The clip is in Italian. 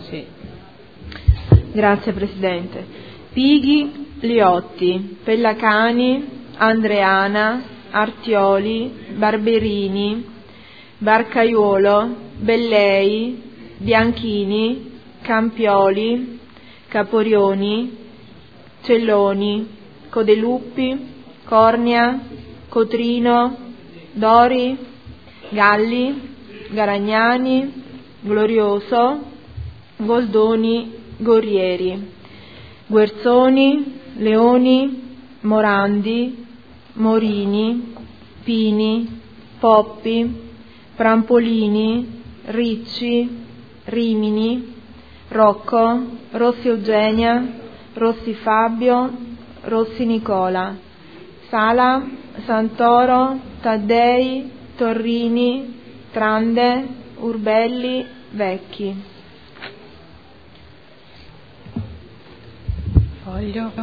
Sì. Grazie Presidente. Pighi, Liotti, Pellacani, Andreana, Artioli, Barberini, Barcaiuolo, Bellei, Bianchini, Campioli, Caporioni, Celloni, Codeluppi, Cornia, Cotrino, Dori, Galli, Garagnani, Glorioso, Goldoni, Gorieri, Guerzoni, Leoni, Morandi, Morini, Pini, Poppi, Prampolini, Ricci, Rimini, Rocco, Rossi Eugenia, Rossi Fabio, Rossi Nicola, Sala, Santoro, Taddei, Torrini, Trande, Urbelli, Vecchi. Foglio.